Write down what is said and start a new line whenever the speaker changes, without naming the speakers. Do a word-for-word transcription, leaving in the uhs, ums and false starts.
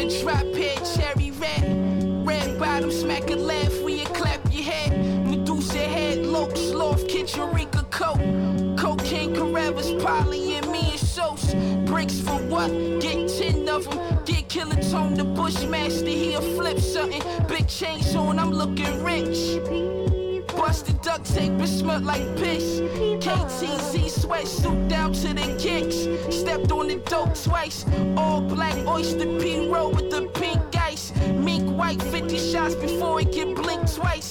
the drop head, cherry red. Red bottom, smack a laugh, we you clap your head. Medusa head, Loke, Sloth, Kitchen Rika Coke. Cocaine, Carevas, Polly, and me and Sauce. Bricks for what? Get ten of them. Get Killer Tone, the Bushmaster, he'll flip something. Big chains on, I'm looking rich. Busted duct tape and smut like piss. K T Z sweatsuit down to the kicks. Stepped on the dope twice. All black oyster P roll with the pink ice. Mink white, fifty shots before it get blinked twice.